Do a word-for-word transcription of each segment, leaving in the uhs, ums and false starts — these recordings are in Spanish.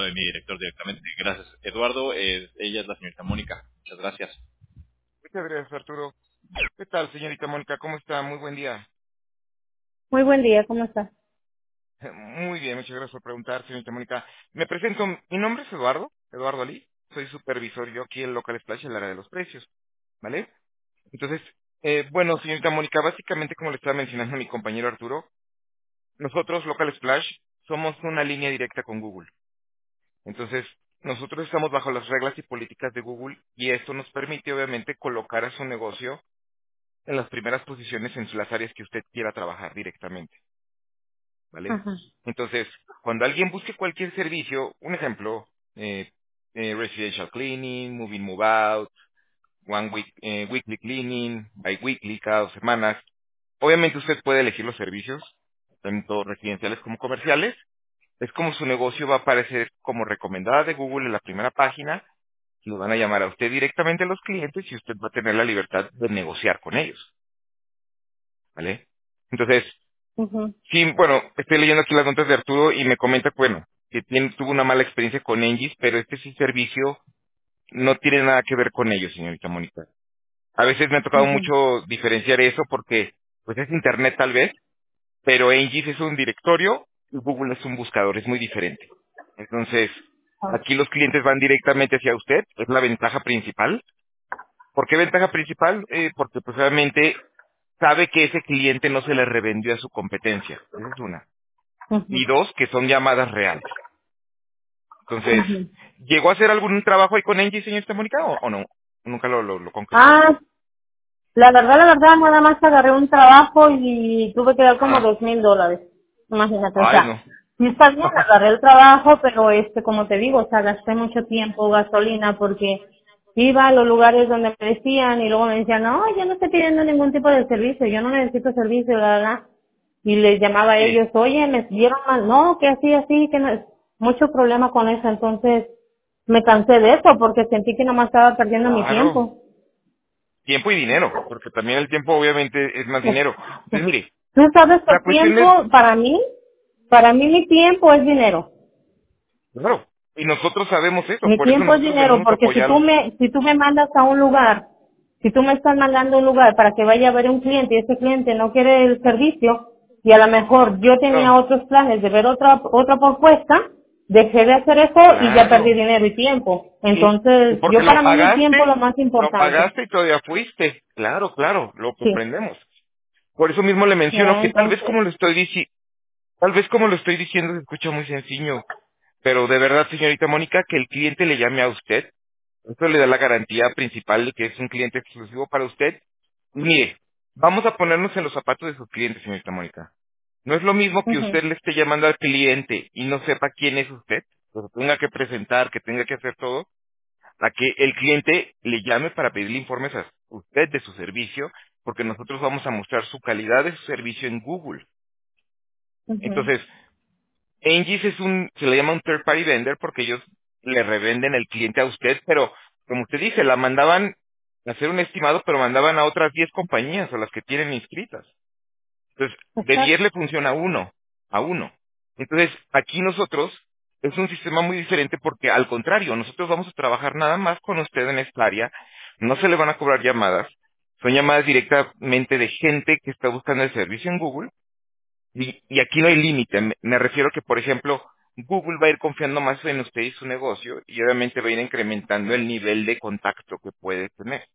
de mi director directamente. Gracias, Eduardo. Eh, ella es la señorita Mónica. Muchas gracias. Muchas gracias, Arturo. ¿Qué tal, señorita Mónica? ¿Cómo está? Muy buen día. Muy buen día, ¿cómo está? Muy bien, muchas gracias por preguntar, señorita Mónica. Me presento, mi nombre es Eduardo, Eduardo Ali. Soy supervisor yo aquí en Local Splash, en el área de los precios, ¿vale? Entonces, eh, bueno, señorita Mónica, básicamente como le estaba mencionando mi compañero Arturo, nosotros, Local Splash, somos una línea directa con Google. Entonces, nosotros estamos bajo las reglas y políticas de Google y esto nos permite, obviamente, colocar a su negocio en las primeras posiciones en las áreas que usted quiera trabajar directamente, ¿vale? Ajá, Entonces, cuando alguien busque cualquier servicio, un ejemplo, eh, eh, residential cleaning, moving move out, one week, eh, weekly cleaning, bi-weekly, cada dos semanas, obviamente usted puede elegir los servicios, tanto residenciales como comerciales. Es como su negocio va a aparecer como recomendada de Google en la primera página, lo van a llamar a usted directamente a los clientes y usted va a tener la libertad de negociar con ellos, ¿vale? Entonces, ujú, sí, bueno, estoy leyendo aquí las notas de Arturo y me comenta, bueno, que tiene, tuvo una mala experiencia con Engis, pero este sí servicio no tiene nada que ver con ellos, señorita Mónica. A veces me ha tocado ujú. mucho diferenciar eso porque, pues es Internet tal vez, pero Engis es un directorio y Google es un buscador, es muy diferente. Entonces, Ah, aquí los clientes van directamente hacia usted, es la ventaja principal. ¿Por qué ventaja principal? Eh, porque pues obviamente sabe que ese cliente no se le revendió a su competencia. Esa es una. ujú, Y dos, que son llamadas reales. Entonces, ujú. ¿llegó a hacer algún trabajo ahí con Angie, señorita Mónica, o, o no? Nunca lo, lo, lo concretó. Ah, la verdad, la verdad, nada más agarré un trabajo y tuve que dar como Ah, dos mil dólares. Imagínate, o ay, sea, no. sí está bien, agarré el trabajo, pero este, como te digo, o sea, gasté mucho tiempo, gasolina, porque iba a los lugares donde me decían y luego me decían, no, yo no estoy pidiendo ningún tipo de servicio, yo no necesito servicio, la verdad. Y les llamaba a Sí, ellos, oye, me dieron mal, no, que así, así, que no, mucho problema con eso, entonces me cansé de eso porque sentí que nomás estaba perdiendo mi claro. tiempo. Tiempo y dinero, porque también el tiempo obviamente es más dinero. Entonces, mire, Tú sabes que la el cuestión es, tiempo, para mí, para mí mi tiempo es dinero. claro, y nosotros sabemos eso, Mi por eso tiempo es nosotros dinero, venimos a porque si tú apoyarlos. me, si tú me mandas a un lugar, si tú me estás mandando a un lugar para que vaya a ver un cliente y ese cliente no quiere el servicio, y a lo mejor yo tenía No, otros planes de ver otra, otra propuesta, dejé de hacer eso y ya perdí claro. dinero y tiempo. Y, y Entonces, porque yo lo para mí mi tiempo es lo pagaste, más lo importante. pagaste y todavía fuiste. Claro, claro, lo Sí. comprendemos. Por eso mismo le menciono ¿Verdad? que tal vez Entonces, como lo estoy diciendo, tal vez como lo estoy diciendo se escucha muy sencillo, pero de verdad, señorita Mónica, que el cliente le llame a usted, esto le da la garantía principal de que es un cliente exclusivo para usted. Mire, vamos a ponernos en los zapatos de sus clientes, señorita Mónica. No es lo mismo que ujú, usted le esté llamando al cliente y no sepa quién es usted, que se tenga que presentar, que tenga que hacer todo, a que el cliente le llame para pedirle informes a usted de su servicio, porque nosotros vamos a mostrar su calidad de su servicio en Google. ujú, Entonces, Engis es un, se le llama un third party vendor porque ellos le revenden el cliente a usted, pero como usted dice, la mandaban a hacer un estimado, pero mandaban a otras diez compañías a las que tienen inscritas. Entonces, de diez exacto. le funciona a uno, a uno. Entonces, aquí nosotros es un sistema muy diferente porque al contrario, nosotros vamos a trabajar nada más con usted en esta área, no se le van a cobrar llamadas, son llamadas directamente de gente que está buscando el servicio en Google y, y aquí no hay límite. Me, me refiero que, por ejemplo, Google va a ir confiando más en usted y su negocio y obviamente va a ir incrementando el nivel de contacto que puede tener,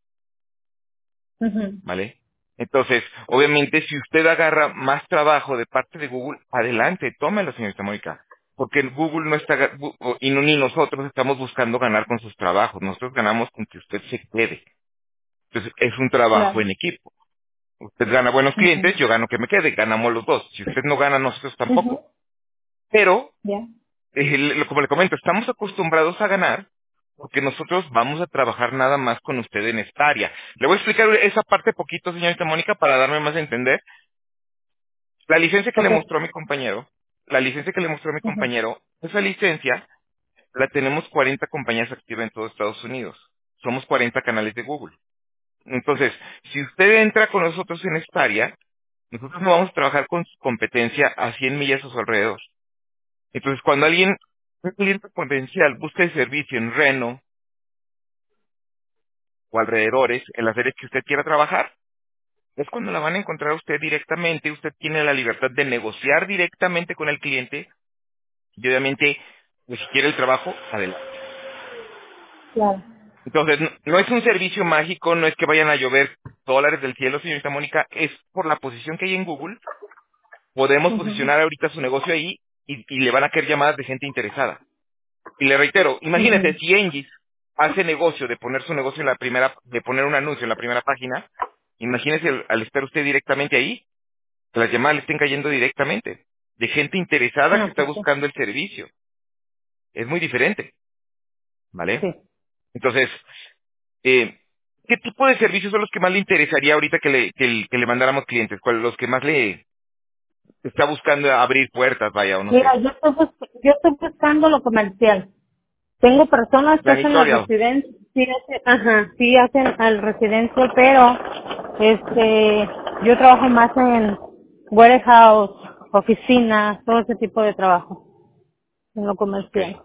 Ujú, ¿vale? Entonces, obviamente, si usted agarra más trabajo de parte de Google, adelante, tómelo, señorita Mónica. Porque el Google no está, ga- bu- o- y no, ni nosotros estamos buscando ganar con sus trabajos. Nosotros ganamos con que usted se quede. Entonces, es un trabajo claro. en equipo. Usted gana buenos Ujú, clientes, yo gano que me quede, ganamos los dos. Si usted no gana, nosotros ujú, tampoco. Pero ya. eh, le- como le comento, estamos acostumbrados a ganar porque nosotros vamos a trabajar nada más con usted en esta área. Le voy a explicar esa parte poquito, señorita Mónica, para darme más a entender. La licencia que le Ok. mostró mi compañero, la licencia que le mostró mi Ujú, compañero, esa licencia la tenemos cuarenta compañías activas en todo Estados Unidos. Somos cuarenta canales de Google. Entonces, si usted entra con nosotros en esta área, nosotros no vamos a trabajar con su competencia a cien millas a su alrededor. Entonces, cuando alguien Un cliente potencial busca el servicio en Reno o alrededores, en las áreas que usted quiera trabajar. Es cuando la van a encontrar usted directamente. Usted tiene la libertad de negociar directamente con el cliente y obviamente, pues, si quiere el trabajo, adelante. Claro. Entonces, no, no es un servicio mágico, no es que vayan a llover dólares del cielo, señorita Mónica, es por la posición que hay en Google. Podemos Ujú, posicionar ahorita su negocio ahí y, y le van a caer llamadas de gente interesada. Y le reitero, imagínese ujú. si Engis hace negocio de poner su negocio en la primera, de poner un anuncio en la primera página, imagínese al, al estar usted directamente ahí, que las llamadas le estén cayendo directamente, de gente interesada que No, está pues sí. buscando el servicio. Es muy diferente, ¿vale? Sí. Entonces, eh, ¿qué tipo de servicios son los que más le interesaría ahorita que le, que, el- que le mandáramos clientes? ¿Cuáles los que más le está buscando abrir puertas, vaya, o no Mira, sé? yo estoy, bus- yo estoy buscando lo comercial. Tengo personas que hacen las Janitorial. residencias, sí hacen, ajá, sí hacen al residencial, pero este, yo trabajo más en warehouse, oficina, todo ese tipo de trabajo, en lo Ok, comercial.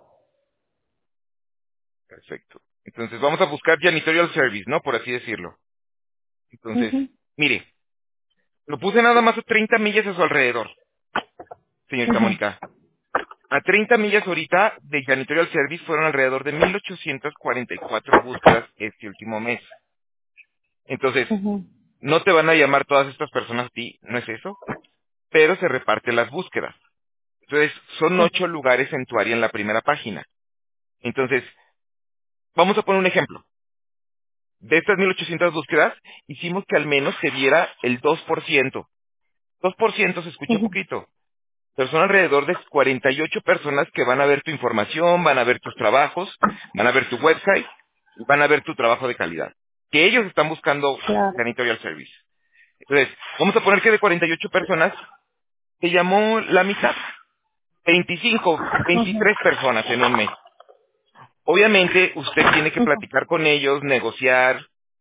perfecto. Entonces vamos a buscar janitorial service, ¿no? Por así decirlo. Entonces, Ujú, mire, lo puse nada más a treinta millas a su alrededor, señorita ujú, Mónica. A treinta millas ahorita de janitorial service fueron alrededor de mil ochocientas cuarenta y cuatro búsquedas este último mes. Entonces, ujú. no te van a llamar todas estas personas a ti, no es eso, pero se reparten las búsquedas. Entonces, son Sí. ocho lugares en tu área en la primera página. Entonces, vamos a poner un ejemplo. De estas mil ochocientas búsquedas, hicimos que al menos se viera el dos por ciento. dos por ciento se escucha Ujú, poquito, pero son alrededor de cuarenta y ocho personas que van a ver tu información, van a ver tus trabajos, van a ver tu website, y van a ver tu trabajo de calidad. Que ellos están buscando claro. janitorial service. Entonces, vamos a poner que de cuarenta y ocho personas, te llamó la mitad, veinticinco, Ujú, veintitrés personas en un mes. Obviamente, usted tiene que ujú. platicar con ellos, negociar,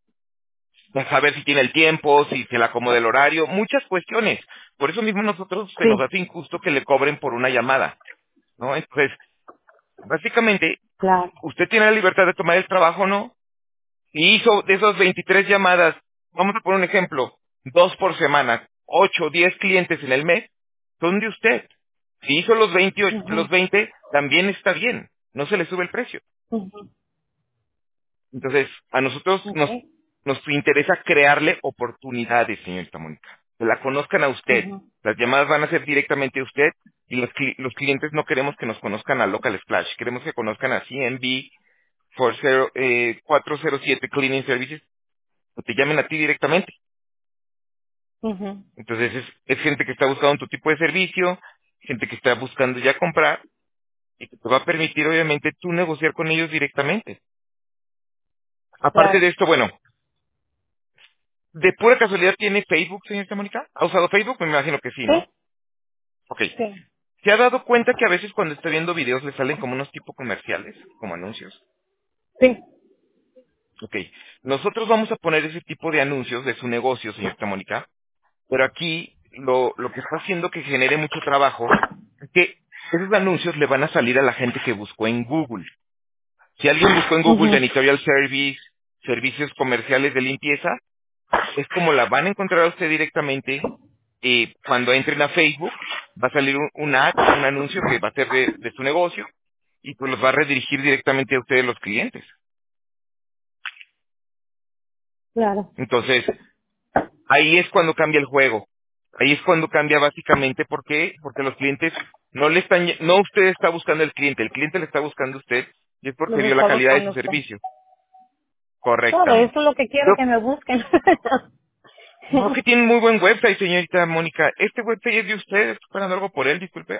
saber si tiene el tiempo, si se le acomoda el horario, muchas cuestiones. Por eso mismo nosotros se nos Sí, hace injusto que le cobren por una llamada, ¿no? Entonces, básicamente, claro. usted tiene la libertad de tomar el trabajo o no. Y hizo de esas veintitrés llamadas, vamos a poner un ejemplo, dos por semana, ocho, diez clientes en el mes, son de usted. Si hizo los veinte, los Ujú, veinte, también está bien, no se le sube el precio. ujú. Entonces, a nosotros nos, Okay. nos interesa crearle oportunidades, señorita Mónica. Que la conozcan a usted. Ujú, Las llamadas van a ser directamente a usted y los, cli- los clientes no queremos que nos conozcan a Local Splash. Queremos que conozcan a C N B, cuatro cero siete Cleaning Services, o te llamen a ti directamente. ujú. Entonces, es, es gente que está buscando tu tipo de servicio, gente que está buscando ya comprar y que te va a permitir, obviamente, tú negociar con ellos directamente. Aparte Claro. de esto, bueno, ¿de pura casualidad tiene Facebook, señorita Mónica? ¿Ha usado Facebook? Me imagino que sí, Sí, ¿no? Ok. sí, ¿Se ha dado cuenta que a veces cuando está viendo videos le salen como unos tipos comerciales, como anuncios? sí. Ok. Nosotros vamos a poner ese tipo de anuncios de su negocio, señorita Mónica, pero aquí lo, lo que está haciendo que genere mucho trabajo es que esos anuncios le van a salir a la gente que buscó en Google. Si alguien buscó en Google Ujú, Janitorial Service, servicios comerciales de limpieza, es como la van a encontrar a usted directamente. Eh, cuando entren a Facebook, va a salir un, un ad, un anuncio que va a ser de, de su negocio y pues los va a redirigir directamente a ustedes los clientes. claro. Entonces, ahí es cuando cambia el juego. Ahí es cuando cambia básicamente. ¿Por qué? Porque los clientes no le están, no usted está buscando al cliente, el cliente le está buscando a usted y es Los porque vio la está calidad de buscando su usted. servicio. Claro, Correctamente. eso es lo que quiero, Pero que me busquen. no, que tiene muy buen website, señorita Mónica. Este website es de usted, estoy esperando algo por él, disculpe.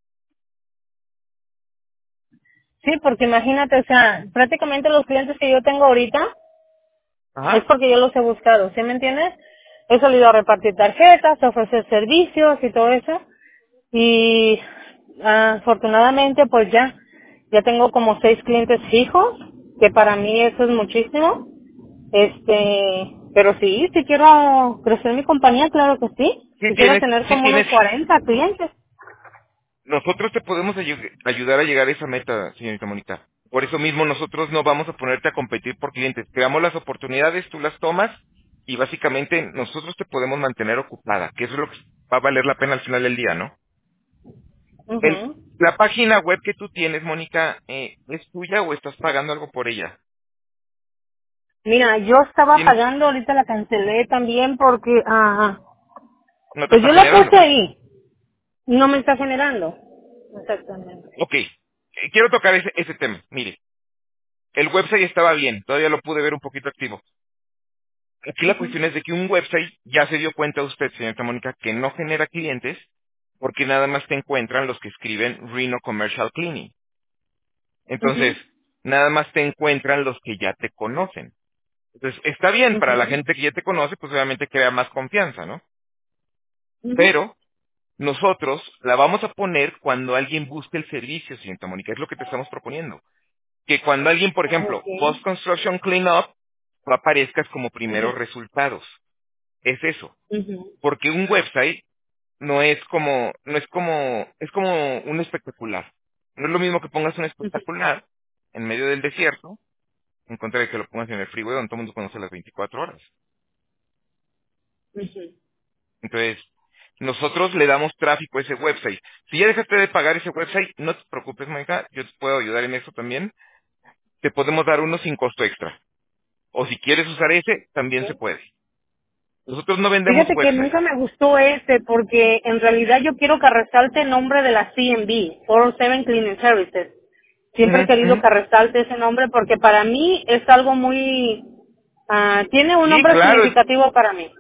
Sí, porque imagínate, o sea, prácticamente los clientes que yo tengo ahorita es Ajá. porque yo los he buscado, ¿sí me entiendes? He salido a repartir tarjetas, a ofrecer servicios y todo eso. Y ah, afortunadamente, pues ya, ya tengo como seis clientes fijos, que para mí eso es muchísimo. Este, pero sí, si quiero crecer mi compañía, claro que sí. Sí Quisiera tienes, tener sí como unos tienes, cuarenta clientes. nosotros te podemos ayu- ayudar a llegar a esa meta, señorita Mónica. Por eso mismo nosotros no vamos a ponerte a competir por clientes. Creamos las oportunidades, tú las tomas y básicamente nosotros te podemos mantener ocupada, que eso es lo que va a valer la pena al final del día, ¿no? El, Ujú. la página web que tú tienes, Mónica, eh, ¿es tuya o estás pagando algo por ella? Mira, yo estaba ¿Tienes? pagando, ahorita la cancelé también porque, ah, ¿No te pues está yo la generando? puse ahí, no me está generando. Exactamente. Ok, eh, quiero tocar ese, ese tema. Mire, el website estaba bien, todavía lo pude ver un poquito activo. Aquí la cuestión es de que un website ya se dio cuenta usted, señorita Mónica, que no genera clientes porque nada más te encuentran los que escriben Reno Commercial Cleaning. Entonces, Ujú, nada más te encuentran los que ya te conocen. Entonces, está bien para la ujú, gente que ya te conoce, pues obviamente crea más confianza, ¿no? ujú. Pero nosotros la vamos a poner cuando alguien busque el servicio, señorita Mónica, es lo que te estamos proponiendo. Que cuando alguien, por ejemplo, Okay. Post-Construction Cleanup, tú aparezcas como Ujú, primeros resultados. Es eso. ujú, Porque un website no es como, no es como, es como un espectacular. No es lo mismo que pongas un ujú, espectacular en medio del desierto, en contra de que lo pongas en el freeway donde todo el mundo conoce las veinticuatro horas. ujú. Entonces, nosotros le damos tráfico a ese website. Si ya dejaste de pagar ese website, no te preocupes, Mónica, yo te puedo ayudar en eso también. Te podemos dar uno sin costo extra. O si quieres usar ese, también se puede. Nosotros no vendemos Fíjate que websites. nunca me gustó este porque en realidad yo quiero que resalte el nombre de la C M B, cuatro cero siete Cleaning Services. Ujú, Siempre he querido ujú. que resalte ese nombre porque para mí es algo muy, ah, tiene un Sí, nombre claro, es- significativo para mí.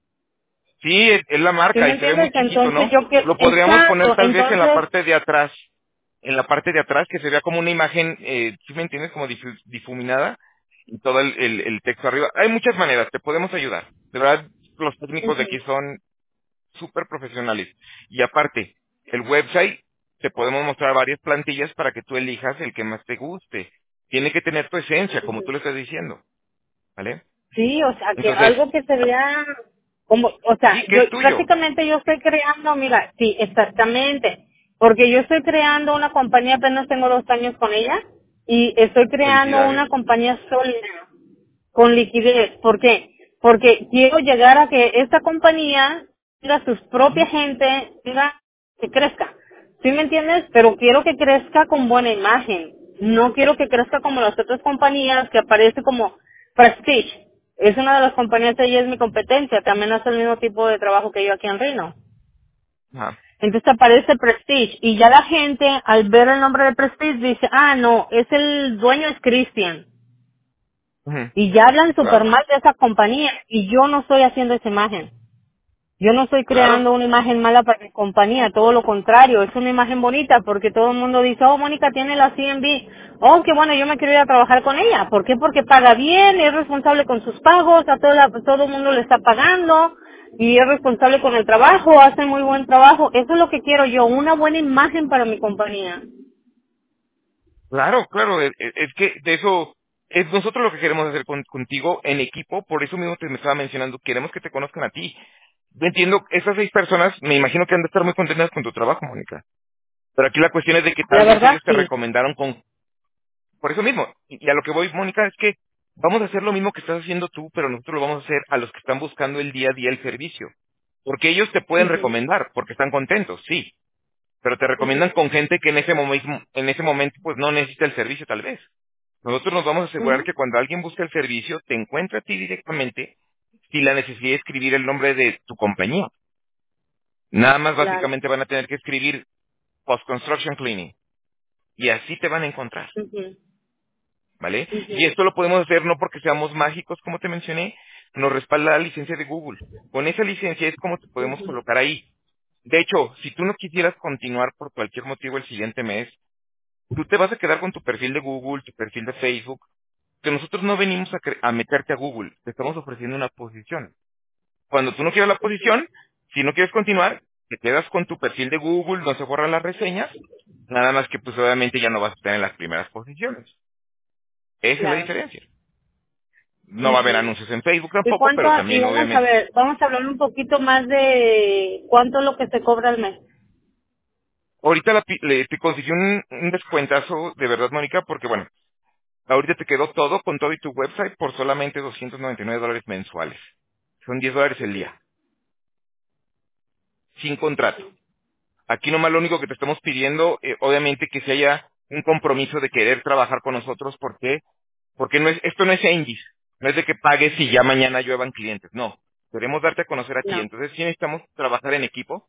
sí, es, es la ¿Sí marca me y se ve entiendes? muy chiquito, Entonces ¿no? yo quiero, Lo podríamos poner exacto, tal vez en la entonces, parte de atrás, en la parte de atrás que se vea como una imagen, eh, ¿sí me entiendes? Como difu- difuminada y todo el, el- el texto arriba. Hay muchas maneras, te podemos ayudar. De verdad, los técnicos de ujú, aquí son súper profesionales. Y aparte, el website, te podemos mostrar varias plantillas para que tú elijas el que más te guste. Tiene que tener tu esencia, como tú le estás diciendo, ¿vale? sí, o sea, que Entonces, algo que se vea como, o sea, sí, que yo es tuyo. prácticamente yo estoy creando, mira, sí, exactamente, porque yo estoy creando una compañía, apenas tengo dos años con ella, y estoy creando Felicidades. una compañía sólida, con liquidez. ¿Por qué? Porque quiero llegar a que esta compañía tenga sus propia Ujú. gente, tenga, que crezca. ¿Sí me entiendes? Pero quiero que crezca con buena imagen. No quiero que crezca como las otras compañías que aparece como Prestige. Es una de las compañías, ella es mi competencia. También hace el mismo tipo de trabajo que yo aquí en Reno. Ajá. Entonces aparece Prestige y ya la gente al ver el nombre de Prestige dice, ah, no, es el dueño es Christian. Ujú. Y ya hablan súper Claro, mal de esa compañía y yo no estoy haciendo esa imagen. Yo no estoy claro. creando una imagen mala para mi compañía, todo lo contrario, es una imagen bonita porque todo el mundo dice, oh, Mónica tiene la C M B, oh, qué bueno, yo me quiero ir a trabajar con ella. ¿Por qué? Porque paga bien, es responsable con sus pagos, a toda, todo el mundo le está pagando y es responsable con el trabajo, hace muy buen trabajo. Eso es lo que quiero yo, una buena imagen para mi compañía. Claro, claro, es, es- es que de eso es nosotros lo que queremos hacer con- contigo en equipo, por eso mismo te me estaba mencionando, queremos que te conozcan a ti. Yo entiendo, esas seis personas, me imagino que han de estar muy contentas con tu trabajo, Mónica. Pero aquí la cuestión es de que La tal vez verdad, ellos te sí. recomendaron con, por eso mismo. Y y a lo que voy, Mónica, es que vamos a hacer lo mismo que estás haciendo tú, pero nosotros lo vamos a hacer a los que están buscando el día a día el servicio. Porque ellos te pueden Ujú, recomendar, porque están contentos, sí. Pero te recomiendan ujú, con gente que en ese momento, en ese momento, pues no necesita el servicio, tal vez. Nosotros nos vamos a asegurar ujú. que cuando alguien busca el servicio, te encuentre a ti directamente sin la necesidad de escribir el nombre de tu compañía. Nada más Claro. básicamente van a tener que escribir Post Construction Cleaning. Y así te van a encontrar, Ujú, ¿vale? Y ujú, esto lo podemos hacer no porque seamos mágicos, como te mencioné, nos respalda la licencia de Google. Con esa licencia es como te podemos ujú, colocar ahí. De hecho, si tú no quisieras continuar por cualquier motivo el siguiente mes, tú te vas a quedar con tu perfil de Google, tu perfil de Facebook, que nosotros no venimos a, cre- a meterte a Google, te estamos ofreciendo una posición. Cuando tú no quieres la ujú. posición, si no quieres continuar, te quedas con tu perfil de Google, no se borran las reseñas, nada más que pues obviamente ya no vas a estar en las primeras posiciones. Esa es la Claro. diferencia. No va a haber Ujú. anuncios en Facebook ¿Y tampoco, cuánto? pero Y también vamos a obviamente. ver, vamos a hablar un poquito más de cuánto es lo que se cobra al mes. ahorita la pi- le, te consiguió un, un descuentazo de verdad, Mónica, porque bueno, ahorita te quedó todo con todo y tu website por solamente doscientos noventa y nueve dólares mensuales. Son diez dólares el día, sin contrato. Aquí nomás lo único que te estamos pidiendo, eh, obviamente que se haya un compromiso de querer trabajar con nosotros, ¿por qué? Porque no es, esto no es Engis, no es de que pagues y ya mañana lluevan clientes, no. Queremos darte a conocer a ti, No. entonces sí necesitamos trabajar en equipo,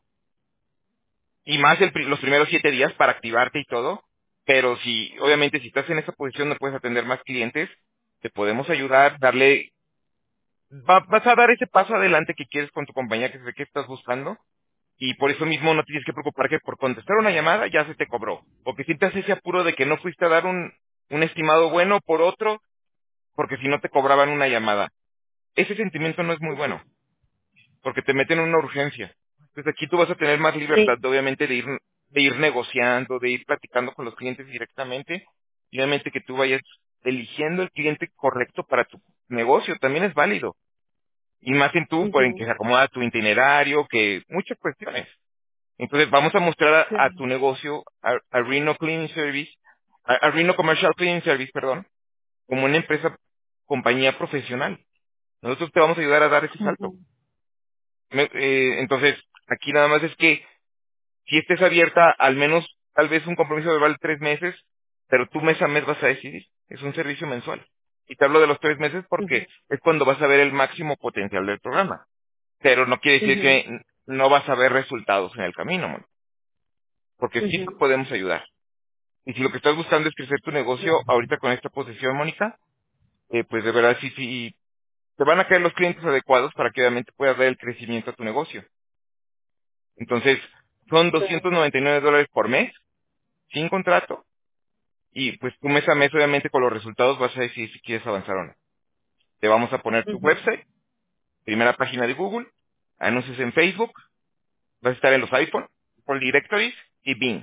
y más el pri- los primeros siete días para activarte y todo, pero si, obviamente si estás en esa posición no puedes atender más clientes, te podemos ayudar, darle, va- vas a dar ese paso adelante que quieres con tu compañía, que sé que estás buscando, y por eso mismo no tienes que preocupar que por contestar una llamada ya se te cobró, o que sientas ese apuro de que no fuiste a dar un, un estimado bueno por otro, porque si no te cobraban una llamada. Ese sentimiento no es muy bueno, porque te meten en una urgencia. Entonces aquí tú vas a tener más libertad, Sí. de, obviamente, de ir, de ir negociando, de ir platicando con los clientes directamente, y obviamente que tú vayas eligiendo el cliente correcto para tu negocio, también es válido. Y más en tú, por en que Ujú. se acomoda tu itinerario, que muchas cuestiones. Entonces vamos a mostrar a, a Sí. tu negocio, a, a Reno Cleaning Service, a, a Reno Commercial Cleaning Service, perdón, como una empresa, compañía profesional. Nosotros te vamos a ayudar a dar ese salto. Ujú. Me- eh, entonces, aquí nada más es que si estés abierta, al menos tal vez un compromiso verbal de tres meses, pero tú mes a mes vas a decidir. Es un servicio mensual. Y te hablo de los tres meses porque Ujú. es cuando vas a ver el máximo potencial del programa. Pero no quiere decir que Ujú. n- no vas a ver resultados en el camino, Mónica, porque sí te Ujú. podemos ayudar. Y si lo que estás buscando es crecer tu negocio ahorita con esta posición, Mónica, eh, pues de verdad sí, sí, te van a caer los clientes adecuados para que obviamente puedas dar el crecimiento a tu negocio. Entonces, son Sí. doscientos noventa y nueve dólares por mes, sin contrato, y pues tú mes a mes, obviamente, con los resultados vas a decidir si quieres avanzar o no. Te vamos a poner tu Ujú. website, primera página de Google, anuncios en Facebook, vas a estar en los iPhone, por Directories y Bing.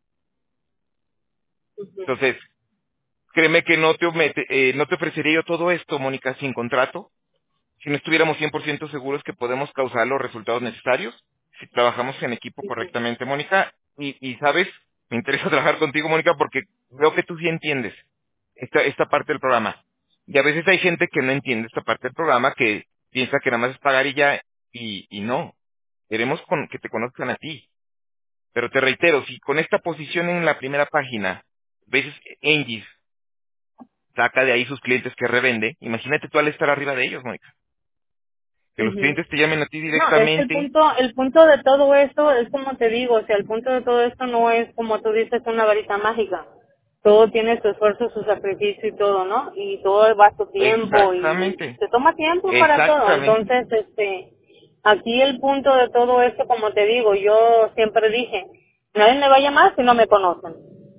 Ujú. Entonces, créeme que no te, omete- eh, no te ofrecería yo todo esto, Mónica, sin contrato, si no estuviéramos cien por ciento seguros que podemos causar los resultados necesarios, si trabajamos en equipo correctamente, Mónica, y, y sabes, me interesa trabajar contigo, Mónica, porque veo que tú sí entiendes esta, esta parte del programa. Y a veces hay gente que no entiende esta parte del programa, que piensa que nada más es pagar y ya, y, y no. Queremos con- que te conozcan a ti. Pero te reitero, si con esta posición en la primera página, ves Engis, saca de ahí sus clientes que revende, imagínate tú al estar arriba de ellos, Mónica. Que los Ujú. clientes te llamen a ti No, es que el directamente. punto, el punto de todo esto es como te digo, o sea, el punto de todo esto no es como tú dices una varita mágica. Todo tiene su esfuerzo, su sacrificio y todo, ¿no? Y todo va a su tiempo y Exactamente, se toma tiempo para todo. exactamente, Entonces, este, aquí el punto de todo esto, como te digo, yo siempre dije, nadie me va a llamar si no me conocen.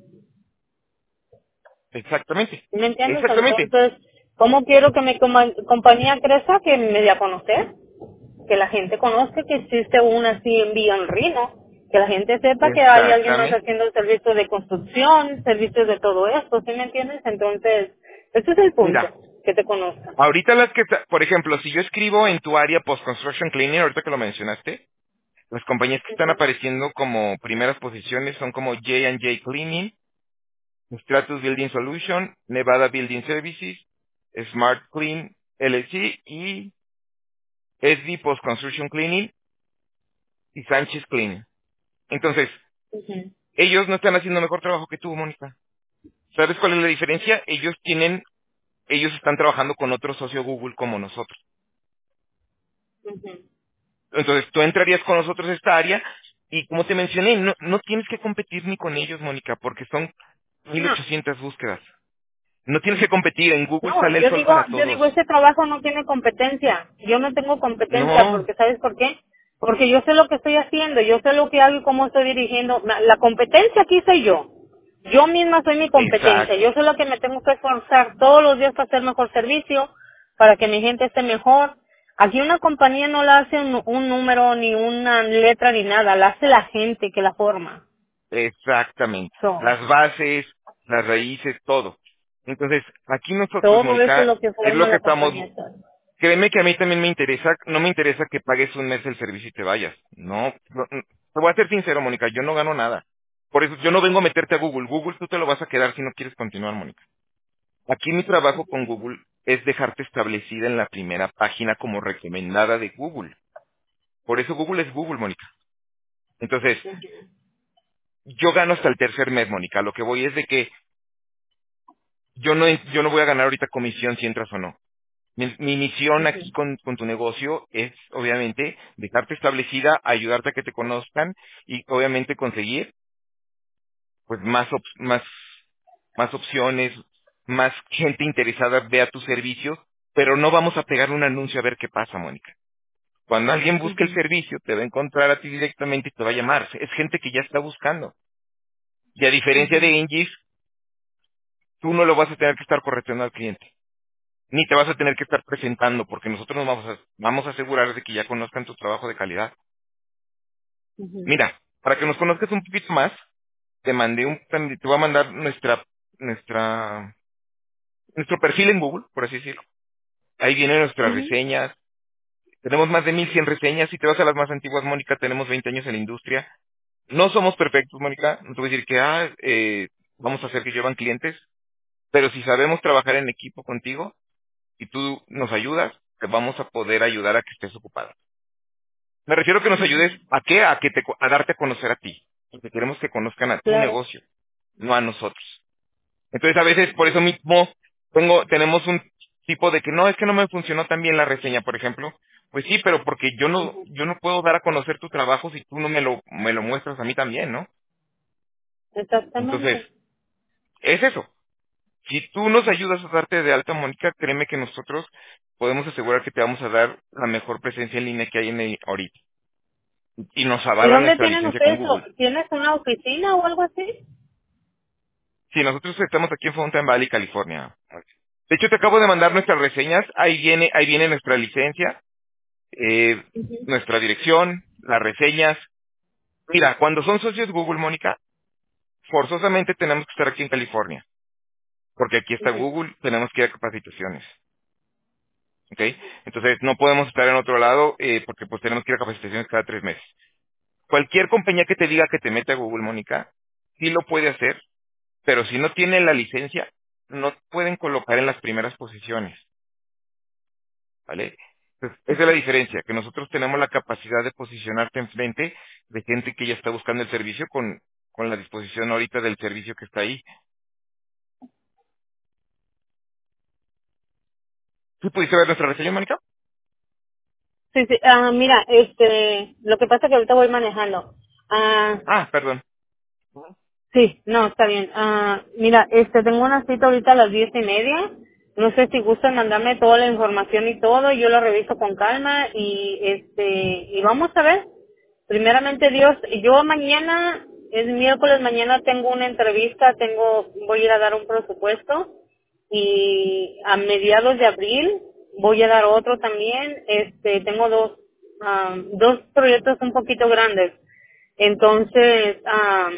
exactamente, ¿Sí? ¿Me entiendes? exactamente. Entonces, ¿cómo quiero que mi coma- compañía crezca? Que me dé a conocer, que la gente conozca que existe una así en Rino, que la gente sepa que hay alguien más Exactamente. haciendo servicios de construcción, servicios de todo esto, ¿sí me entiendes? Entonces, ese es el punto, Mira, que te conozcan. ahorita las que, ta- por ejemplo, si yo escribo en tu área post-construction cleaning, ahorita que lo mencionaste, las compañías que están Ujú, apareciendo como primeras posiciones son como J and J Cleaning, Stratus Building Solution, Nevada Building Services, Smart Clean L L C y S D Post Construction Cleaning y Sánchez Cleaning. Entonces, ujú, ellos no están haciendo mejor trabajo que tú, Mónica. ¿Sabes cuál es la diferencia? Ellos tienen, ellos están trabajando con otro socio Google como nosotros. ujú. Entonces, tú entrarías con nosotros a esta área y como te mencioné, no, no tienes que competir ni con ellos, Mónica, porque son mil No, ochocientas búsquedas. No tienes que competir, en Google no, sale el yo sol digo, para yo todos. digo, ese trabajo no tiene competencia. Yo no tengo competencia No, porque, ¿sabes por qué? Porque yo sé lo que estoy haciendo, yo sé lo que hago y cómo estoy dirigiendo. La la competencia aquí soy yo. Yo misma soy mi competencia. exacto, Yo sé lo que me tengo que esforzar todos los días para hacer mejor servicio, para que mi gente esté mejor. Aquí una compañía no la hace un, un número, ni una letra, ni nada. La hace la gente que la forma. exactamente. So, Las bases, las raíces, todo. Entonces, aquí nosotros, todo eso es Mónica, lo que es forma lo que la estamos. compañía. Créeme que a mí también me interesa, no me interesa que pagues un mes el servicio y te vayas. No, no, no. Te voy a ser sincero, Mónica, yo no gano nada. Por eso yo no vengo a meterte a Google. Google tú te lo vas a quedar si no quieres continuar, Mónica. Aquí mi trabajo con Google es dejarte establecida en la primera página como recomendada de Google. Por eso Google es Google, Mónica. Entonces, yo gano hasta el tercer mes, Mónica. Lo que voy es de que yo no, yo no voy a ganar ahorita comisión si entras o no. Mi, mi misión aquí con, con tu negocio es, obviamente, dejarte establecida, ayudarte a que te conozcan y, obviamente, conseguir, pues, más, op- más, más opciones, más gente interesada vea tu servicio, pero no vamos a pegar un anuncio a ver qué pasa, Mónica. Cuando alguien busque el Ujú, servicio, te va a encontrar a ti directamente y te va a llamar. Es gente que ya está buscando. Y a diferencia ujú. de Engis, tú no lo vas a tener que estar correteando al cliente. Ni te vas a tener que estar presentando, porque nosotros nos vamos a, vamos a asegurar de que ya conozcan tu trabajo de calidad. Ujú. Mira, para que nos conozcas un poquito más, te mandé un, te voy a mandar nuestra, nuestra, nuestro perfil en Google, por así decirlo. Ahí vienen nuestras Ujú. reseñas. Tenemos más de mil cien reseñas. Si te vas a las más antiguas, Mónica, tenemos veinte años en la industria. No somos perfectos, Mónica. No te voy a decir que, ah, eh, vamos a hacer que llevan clientes. Pero si sabemos trabajar en equipo contigo y tú nos ayudas, te vamos a poder ayudar a que estés ocupada. Me refiero a que nos ayudes Ujú. a qué, a que te, a darte a conocer a ti. Porque queremos que conozcan a tu Claro. negocio, no a nosotros. Entonces a veces por eso mismo tengo, tenemos un tipo de que no, es que no me funcionó tan bien la reseña, por ejemplo. Pues sí, pero porque yo no, Ujú. yo no puedo dar a conocer tu trabajo si tú no me lo, me lo muestras a mí también, ¿no? Entonces, Exactamente. es eso. Si tú nos ayudas a darte de alta, Mónica, créeme que nosotros podemos asegurar que te vamos a dar la mejor presencia en línea que hay en el, ahorita. Y nos ¿Y avala dónde nuestra tienen licencia con ustedes? Google. o- ¿Tienes una oficina o algo así? Sí, nosotros estamos aquí en Fountain Valley, California. De hecho, te acabo de mandar nuestras reseñas. Ahí viene, ahí viene nuestra licencia, eh, Ujú. nuestra dirección, las reseñas. Mira, cuando son socios Google, Mónica, forzosamente tenemos que estar aquí en California. Porque aquí está Ujú. Google, tenemos que ir a capacitaciones. ¿Ok? Entonces, no podemos estar en otro lado eh, porque pues tenemos que ir a capacitaciones cada tres meses. Cualquier compañía que te diga que te mete a Google, Mónica, sí lo puede hacer, pero si no tiene la licencia, no te pueden colocar en las primeras posiciones, ¿vale? Entonces, esa es la diferencia, que nosotros tenemos la capacidad de posicionarte enfrente de gente que ya está buscando el servicio con, con la disposición ahorita del servicio que está ahí. ¿Sí pudiste ver nuestra reseña, Mónica? Sí, sí. Ah, mira, este, lo que pasa es que ahorita voy manejando. Ah, Ah, perdón. sí, no, está bien. Ah, mira, este, tengo una cita ahorita a las diez y media. No sé si gustan mandarme toda la información y todo. Yo la reviso con calma y, este, y vamos a ver. Primeramente Dios, yo mañana, es miércoles, mañana tengo una entrevista, tengo, voy a ir a dar un presupuesto y a mediados de abril voy a dar otro también. Este, tengo dos, ah, dos proyectos un poquito grandes. Entonces, ah,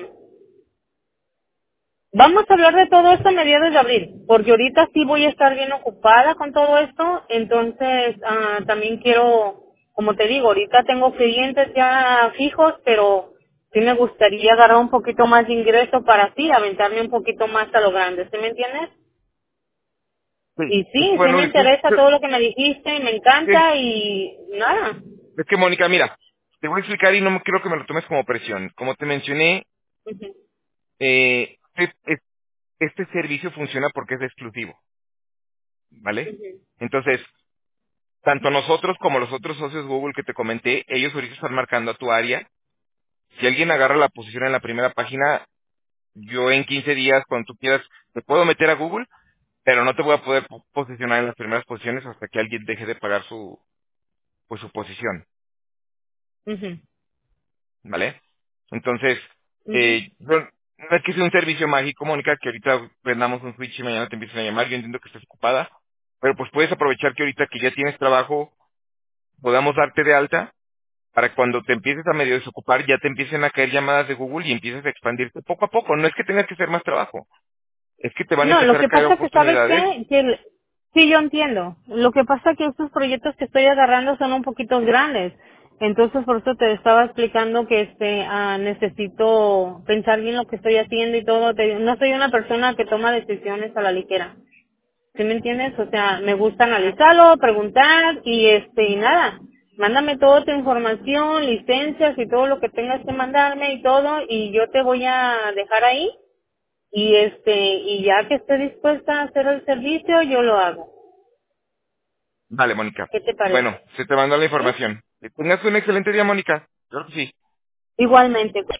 vamos a hablar de todo esto a mediados de abril, porque ahorita sí voy a estar bien ocupada con todo esto, entonces ah, también quiero, como te digo, ahorita tengo clientes ya fijos, pero sí me gustaría agarrar un poquito más de ingreso para así, aventarme un poquito más a lo grande, ¿sí me entiendes? Sí. Y Es que, sí, sí bueno, me es que, interesa todo lo que me dijiste, me es encanta y nada. es que, Mónica, mira, te voy a explicar y no me quiero que me lo tomes como presión. Como te mencioné, Ujú, eh, es- es- este servicio funciona porque es exclusivo, ¿vale? ujú, Entonces, tanto nosotros como los otros socios Google que te comenté, ellos ahorita están marcando a tu área. Si alguien agarra la posición en la primera página, yo en quince días, cuando tú quieras, te puedo meter a Google, pero no te voy a poder po- posicionar en las primeras posiciones hasta que alguien deje de pagar su, pues, su posición, ujú, ¿vale? Entonces, ujú. eh, yo- no es que sea un servicio mágico, Mónica, que ahorita prendamos un switch y mañana te empiecen a llamar. Yo entiendo que estés ocupada, pero pues puedes aprovechar que ahorita que ya tienes trabajo, podamos darte de alta para cuando te empieces a medio desocupar, ya te empiecen a caer llamadas de Google y empieces a expandirte poco a poco. No es que tengas que hacer más trabajo, es que te van a No, lo empezar a que caer pasa que, ¿sabes oportunidades. qué? Que el- sí, yo entiendo. Lo que pasa que estos proyectos que estoy agarrando son un poquito grandes. Entonces por eso te estaba explicando que este ah, necesito pensar bien lo que estoy haciendo y todo. Te- no soy una persona que toma decisiones a la ligera. ¿Sí me entiendes? O sea, me gusta analizarlo, preguntar y este y nada. Mándame toda tu información, licencias y todo lo que tengas que mandarme y todo y yo te voy a dejar ahí y este y ya que esté dispuesta a hacer el servicio yo lo hago. Vale, Mónica. ¿Qué te Bueno, parece? se te mandó la ¿Sí? información. Que tengas un excelente día, Mónica. Claro que sí. Igualmente.